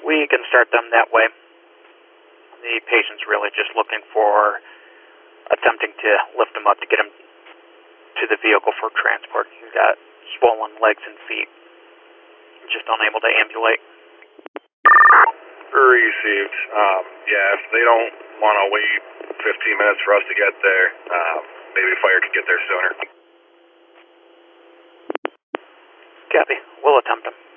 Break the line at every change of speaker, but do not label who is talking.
We can start them that way. The patient's really just looking for attempting to lift him up to get him to the vehicle for transport. He's got swollen legs and feet, just unable to ambulate.
Received. Yeah, if they don't want to wait 15 minutes for us to get there, maybe fire could get there sooner.
Copy. We'll attempt him.